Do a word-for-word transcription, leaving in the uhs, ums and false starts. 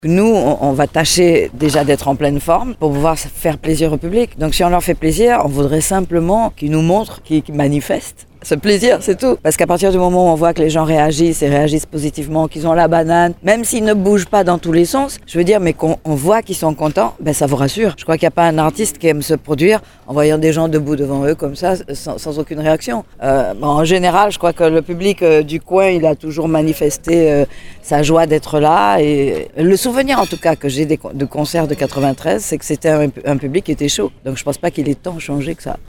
Nous, on, on va tâcher déjà d'être en pleine forme pour pouvoir faire plaisir au public. Donc si on leur fait plaisir, on voudrait simplement qu'ils nous montrent, qu'ils, qu'ils manifestent ce plaisir, c'est tout. Parce qu'à partir du moment où on voit que les gens réagissent et réagissent positivement, qu'ils ont la banane, même s'ils ne bougent pas dans tous les sens, je veux dire, mais qu'on on voit qu'ils sont contents, ben ça vous rassure. Je crois qu'il n'y a pas un artiste qui aime se produire en voyant des gens debout devant eux comme ça, sans, sans aucune réaction. Euh, bon, en général, je crois que le public euh, du coin, il a toujours manifesté euh, sa joie d'être là. Et le souvenir, en tout cas, que j'ai des, de concerts de quatre-vingt-treize, c'est que c'était un, un public qui était chaud. Donc je ne pense pas qu'il ait tant changé que ça.